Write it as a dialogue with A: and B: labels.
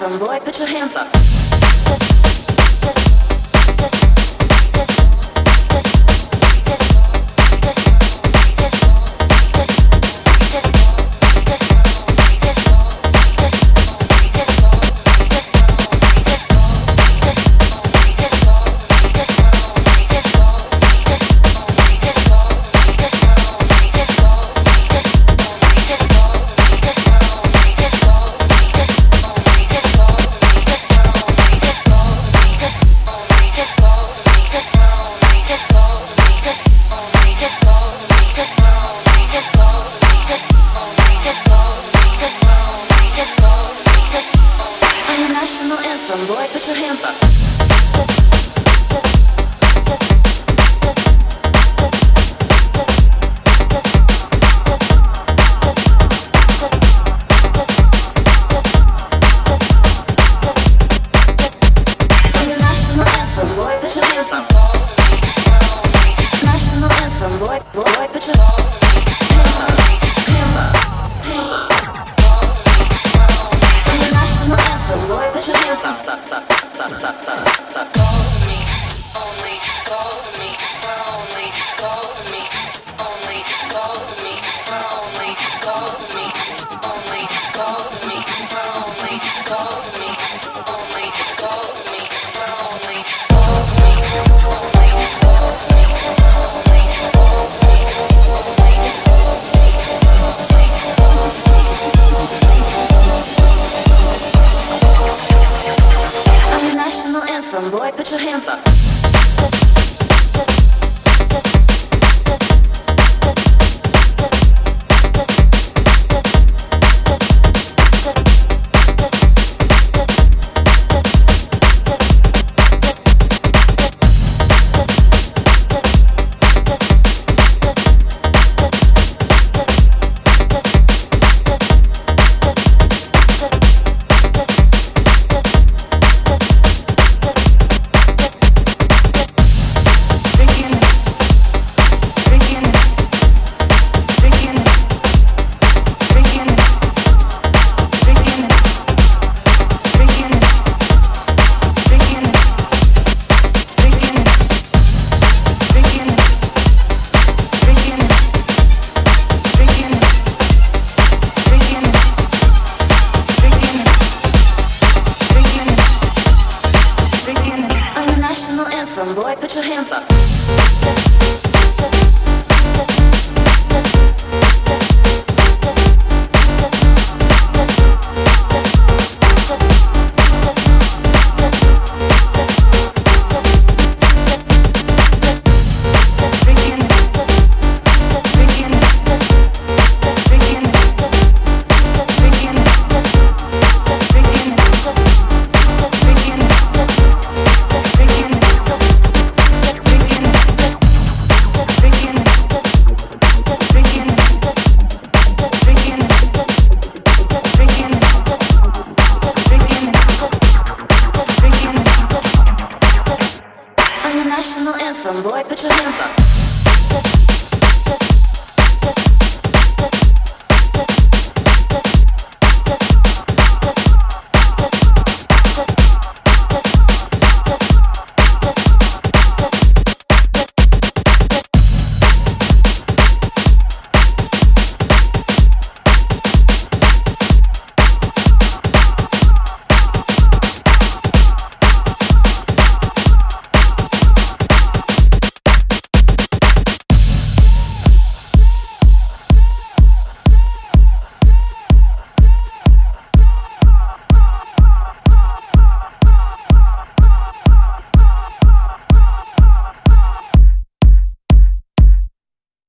A: anthem, boy, put your hands up. National anthem, boy, put your hands up. National anthem, boy, put your hands up. National anthem, boy, put your hands up. Hands up, hands up. National anthem, boy, put your hands up. Call me, only call me, only call me, only call me, only call me, only call me, only call me, only call me, only call National anthem, boy, put your hands up. National anthem, boy, put your hands up. National anthem, boy, put your hands up.